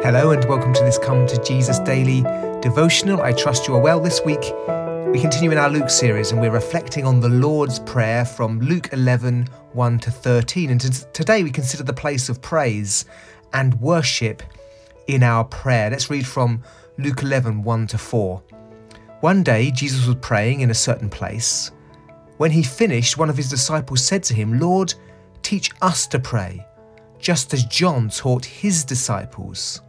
Hello and welcome to this Come to Jesus Daily devotional. I trust you are well. This week we continue in our Luke series and we're reflecting on the Lord's Prayer from Luke 11, 1 to 13. And today we consider the place of praise and worship in our prayer. Let's read from Luke 11, 1 to 4. One day Jesus was praying in a certain place. When he finished, one of his disciples said to him, "Lord, teach us to pray, just as John taught his disciples."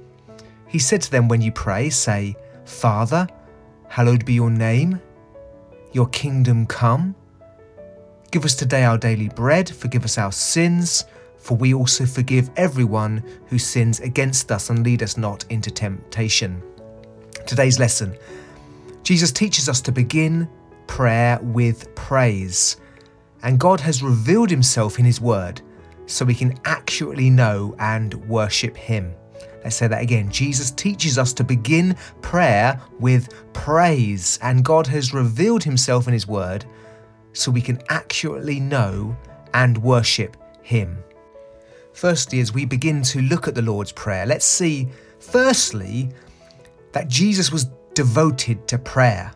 He said to them, "When you pray, say, 'Father, hallowed be your name. Your kingdom come. Give us today our daily bread. Forgive us our sins, for we also forgive everyone who sins against us, and lead us not into temptation." Today's lesson. Jesus teaches us to begin prayer with praise. And God has revealed himself in his word so we can accurately know and worship him. Let's say that again. Jesus teaches us to begin prayer with praise, and God has revealed himself in his word so we can accurately know and worship him. Firstly, as we begin to look at the Lord's Prayer, let's see, firstly, that Jesus was devoted to prayer.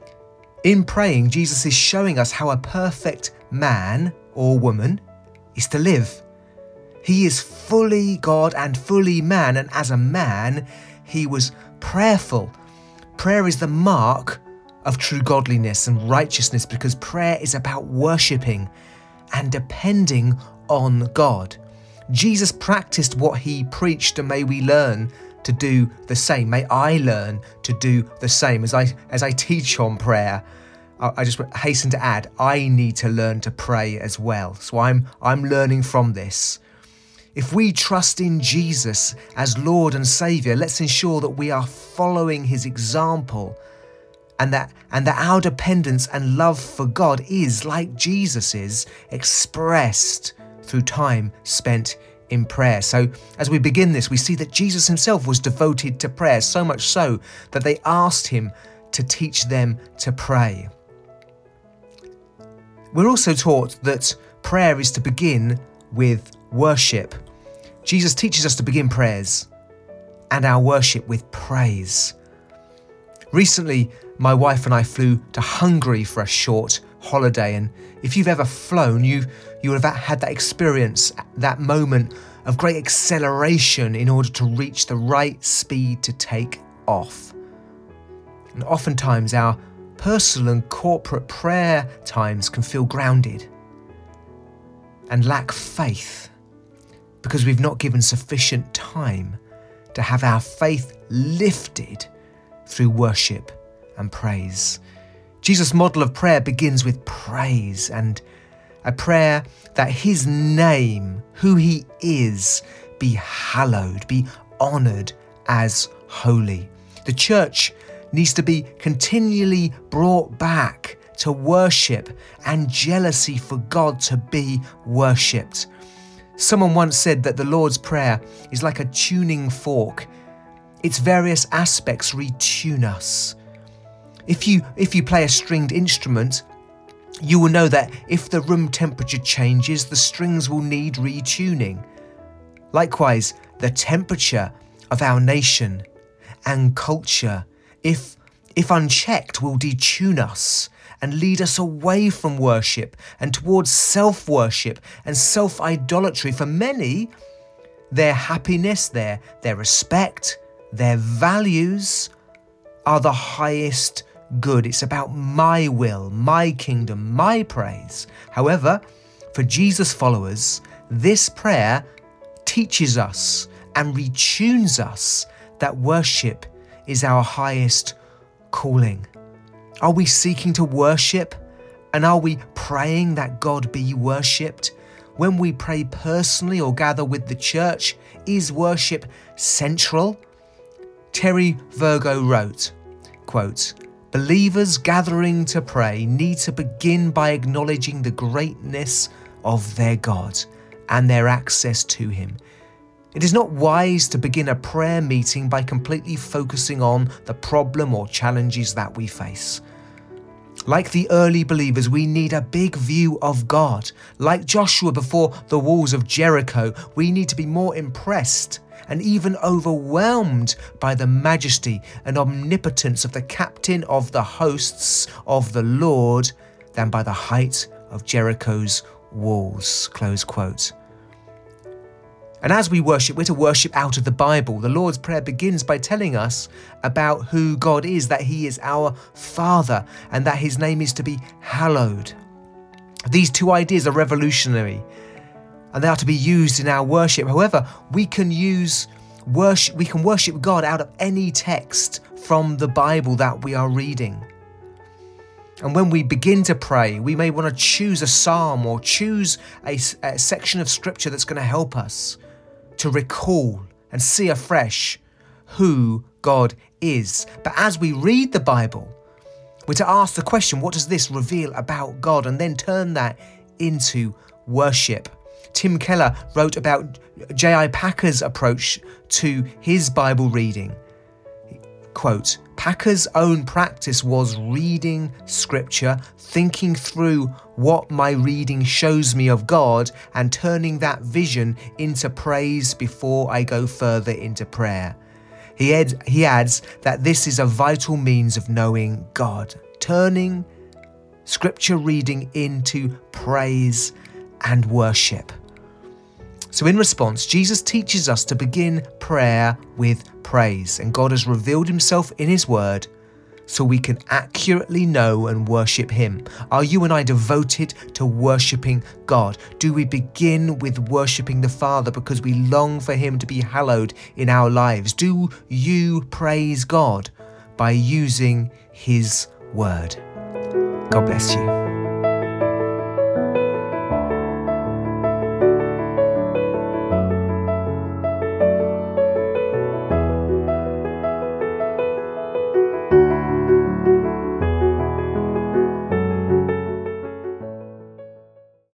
In praying, Jesus is showing us how a perfect man or woman is to live. He is fully God and fully man, and as a man, he was prayerful. Prayer is the mark of true godliness and righteousness because prayer is about worshipping and depending on God. Jesus practiced what he preached, and may we learn to do the same. May I learn to do the same. As I teach on prayer, I just hasten to add, I need to learn to pray as well. So I'm learning from this. If we trust in Jesus as Lord and Saviour, let's ensure that we are following his example and that our dependence and love for God is, like Jesus's, expressed through time spent in prayer. So as we begin this, we see that Jesus himself was devoted to prayer, so much so that they asked him to teach them to pray. We're also taught that prayer is to begin with worship. Jesus teaches us to begin prayers and our worship with praise. Recently, my wife and I flew to Hungary for a short holiday, and if you've ever flown, you would have had that experience, that moment of great acceleration in order to reach the right speed to take off. And oftentimes our personal and corporate prayer times can feel grounded and lack faith because we've not given sufficient time to have our faith lifted through worship and praise. Jesus' model of prayer begins with praise, and a prayer that his name, who he is, be hallowed, be honoured as holy. The church needs to be continually brought back to worship and jealousy for God to be worshipped. Someone once said that the Lord's Prayer is like a tuning fork. Its various aspects retune us. If you play a stringed instrument, you will know that if the room temperature changes, the strings will need retuning. Likewise, the temperature of our nation and culture, if unchecked, will detune us and lead us away from worship and towards self-worship and self-idolatry. For many, their happiness, their respect, their values are the highest good. It's about my will, my kingdom, my praise. However, for Jesus followers, this prayer teaches us and retunes us that worship is our highest calling. Are we seeking to worship? And are we praying that God be worshipped? When we pray personally or gather with the church, is worship central? Terry Virgo wrote, quote, "Believers gathering to pray need to begin by acknowledging the greatness of their God and their access to him. It is not wise to begin a prayer meeting by completely focusing on the problem or challenges that we face. Like the early believers, we need a big view of God. Like Joshua before the walls of Jericho, we need to be more impressed and even overwhelmed by the majesty and omnipotence of the captain of the hosts of the Lord than by the height of Jericho's walls. Close quote. And as we worship, we're to worship out of the Bible. The Lord's Prayer begins by telling us about who God is, that he is our Father and that his name is to be hallowed. These two ideas are revolutionary and they are to be used in our worship. However, we can worship God out of any text from the Bible that we are reading. And when we begin to pray, we may want to choose a psalm or choose a section of scripture that's going to help us to recall and see afresh who God is. But as we read the Bible, we're to ask the question, what does this reveal about God? And then turn that into worship. Tim Keller wrote about J.I. Packer's approach to his Bible reading. Quote, Packer's own practice was reading scripture, thinking through what my reading shows me of God, and turning that vision into praise before I go further into prayer. He adds that this is a vital means of knowing God, turning scripture reading into praise and worship. So in response, Jesus teaches us to begin prayer with praise, and God has revealed himself in his word so we can accurately know and worship him. Are you and I devoted to worshiping God? Do we begin with worshiping the Father because we long for him to be hallowed in our lives? Do you praise God by using his word? God bless you.